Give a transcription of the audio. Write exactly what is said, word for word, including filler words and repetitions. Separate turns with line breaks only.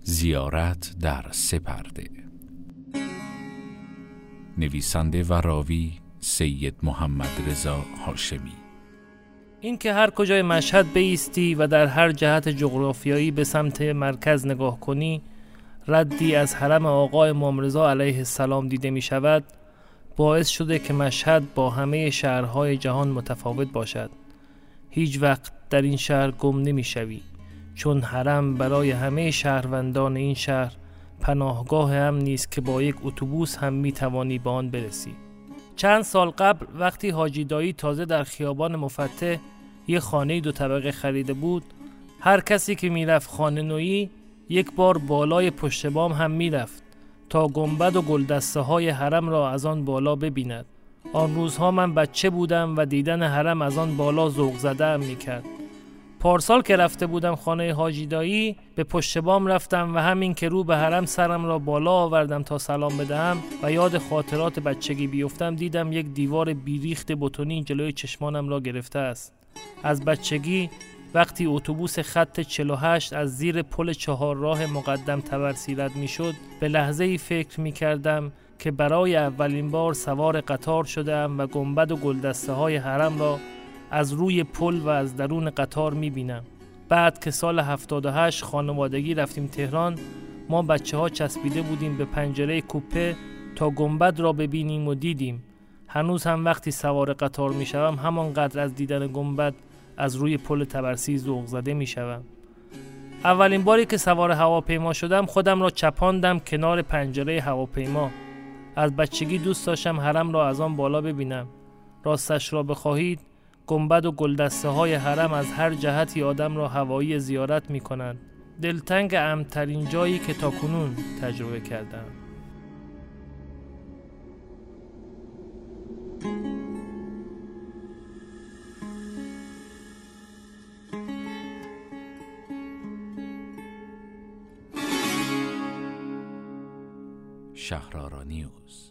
زیارت در سه پرده. نویسنده و راوی سید محمد رضا هاشمی.
این که هر کجای مشهد بایستی و در هر جهت جغرافیایی به سمت مرکز نگاه کنی ردی از حرم آقا امام رضا علیه السلام دیده می شود، باعث شده که مشهد با همه شهرهای جهان متفاوت باشد. هیچ وقت در این شهر گم نمی شوی، چون حرم برای همه شهروندان این شهر پناهگاه امنی است که با یک اتوبوس هم می توانی به آن برسی. چند سال قبل وقتی حاجی دایی تازه در خیابان مفتح یک خانه دو طبقه خریده بود، هر کسی که میرفت خانه نویی یک بار بالای پشت بام هم میرفت تا گنبد و گلدسته های حرم را از آن بالا ببیند. آن روزها من بچه بودم و دیدن حرم از آن بالا ذوق زده ام میکرد. پارسال که رفته بودم خانه حاجی دایی به پشت بام رفتم و همین که رو به حرم سرم را بالا آوردم تا سلام بدهم و یاد خاطرات بچگی بیفتم، دیدم یک دیوار بیریخت بتونی جلوی چشمانم را گرفته است. از بچگی وقتی اتوبوس خط چهل و هشت از زیر پل چهار راه مقدم طبرسی رد می شد، به لحظه ای فکر می کردم که برای اولین بار سوار قطار شدم و گنبد و گلدسته های حرم را از روی پل و از درون قطار می بینم. بعد که سال هفتاد و هشت خانوادگی رفتیم تهران، ما بچه ها چسبیده بودیم به پنجره کوپه تا گنبد را ببینیم و دیدیم. هنوز هم وقتی سوار قطار می شوم همانقدر از دیدن گنبد از روی پل طبرسی ذوق زده می شوم. اولین باری که سوار هواپیما شدم خودم را چپاندم کنار پنجره هواپیما. از بچگی دوست داشتم حرم را از آن بالا ببینم. راستش را بخواهید گنبد و گلدسته های حرم از هر جهتی آدم را هوایی زیارت می کنند. دلتنگ امن‌ترین جایی که تاکنون تجربه کردم.
شهرآرا نیوز.